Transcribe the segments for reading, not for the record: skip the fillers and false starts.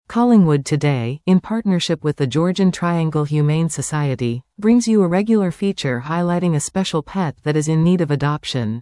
Collingwood Today, in partnership with the Georgian Triangle Humane Society, brings you a regular feature highlighting a special pet that is in need of adoption.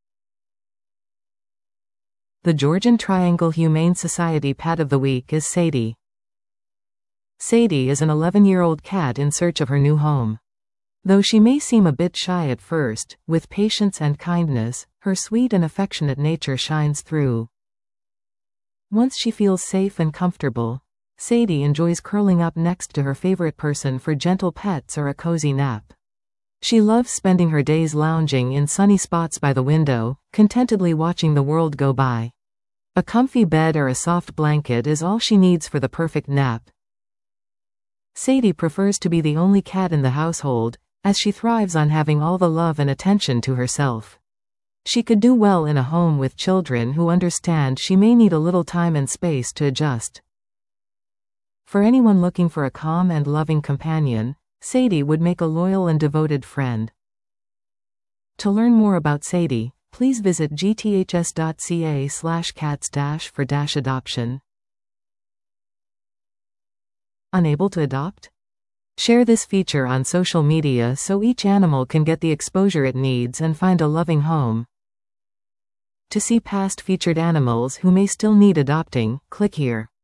The Georgian Triangle Humane Society Pet of the Week is Sadie. Sadie is an 11-year-old cat in search of her new home. Though she may seem a bit shy at first, with patience and kindness, her sweet and affectionate nature shines through. Once she feels safe and comfortable, Sadie enjoys curling up next to her favorite person for gentle pets or a cozy nap. She loves spending her days lounging in sunny spots by the window, contentedly watching the world go by. A comfy bed or a soft blanket is all she needs for the perfect nap. Sadie prefers to be the only cat in the household, as she thrives on having all the love and attention to herself. She could do well in a home with children who understand she may need a little time and space to adjust. For anyone looking for a calm and loving companion, Sadie would make a loyal and devoted friend. To learn more about Sadie, please visit gths.ca/cats-for-adoption. Unable to adopt? Share this feature on social media so each animal can get the exposure it needs and find a loving home. To see past featured animals who may still need adopting, click here.